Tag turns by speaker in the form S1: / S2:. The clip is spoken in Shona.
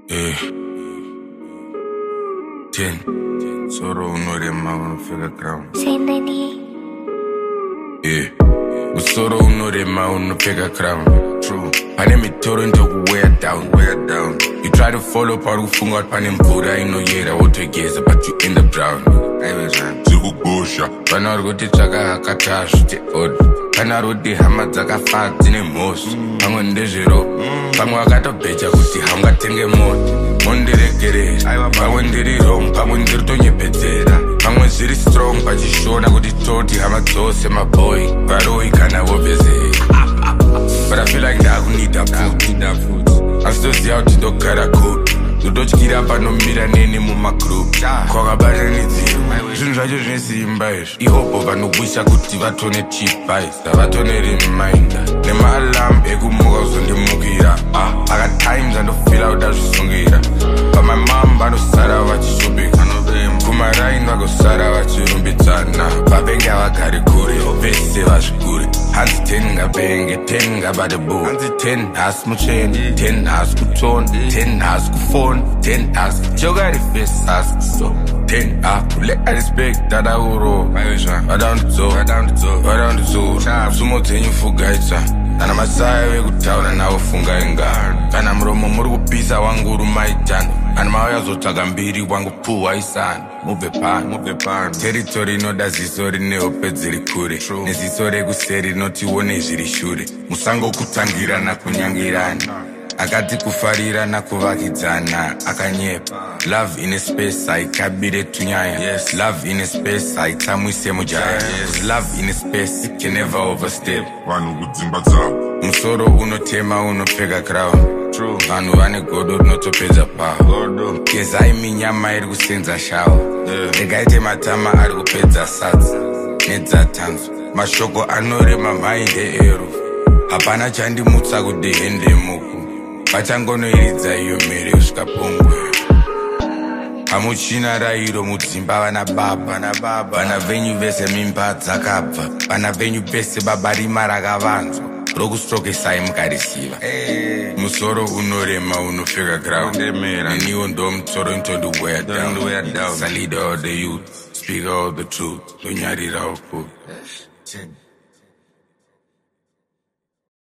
S1: 10 solo un'orema unofika ground. Solo un'orema unofika ground. True. Pane mitoro into wear down. You try to follow part kufunga pane mvura inoyera wotogeza but you end up drowning. Zikugusha pana uri kuti zvakahakata zviti odd. Kana roti hama dzakafa dzine mhosi pamwe ndezvero pamwe wakatobheja kuti haungatenge mota mondiregerera pamwe ndiri wrong pamwe ndiri tonyepedzera pamwe zviri strong pachishona kuti toti hama dzose maboy varoi kana vobvezera but I feel like ndakunida food asitoziva kuti ndogara cool ndototyira panomira neni mumagroup kwakabata nedziro zvinhu zvacho zvine simba izvo ihopo vanogwisha kuti vatone cheap buys davatone reminder nemaalam ekumuka kuzondimukira akatimes andofila kuti azvisungira pamamam vanosara vachishopeka kumaraini vagosara vachirumbidzana vavenge havagari kure vese vazvikure hanzi 10 ngavenge 10 ngabate bo hanzi 10 hasi mucheni 10 hasi kutona 10 hasi kufona 10 hasi jogari face hasi kuso 10 kuleka respect dadauro vadandizora sumo dzenyu fugaitsa kana masaya vekutaura navo funga ingano kana muromo muri kupisa wangu uri maitano kana mauya zotsvaga mbiri wangu puhwa isana mubve pano teritori inoda ziso rine hope dziri kure neziso rekuseri rinotione zviri shure musangokutangirana kunyangirana akati kufarira nakuvakidzana akanyepa love in a space aikabire tunyaya love in a space aitsamwise mujaya love in a space it can never overstep vanhu kudzimba dzavo musoro unotema unopfeka crown vanhu vane godo rinotopedza paho gezai minyama iri kusenza shawa regaite matama ari kupedza sadza nedzatanzwa mashoko anorema mainde eru hapana chandimutsa kudehende muku vachangonoiridza iyo mhere kusvika pongwe hamuchina rairo mudzimba vana baba vana venyu vese mimba dzakabva vana venyu vese baba rima rakavanzwa rokustrokesai mukarisiva musoro unorema unofika ground neniwo ndo mutsoro intondi wear down leader of the youth speak all the truth donyarira uku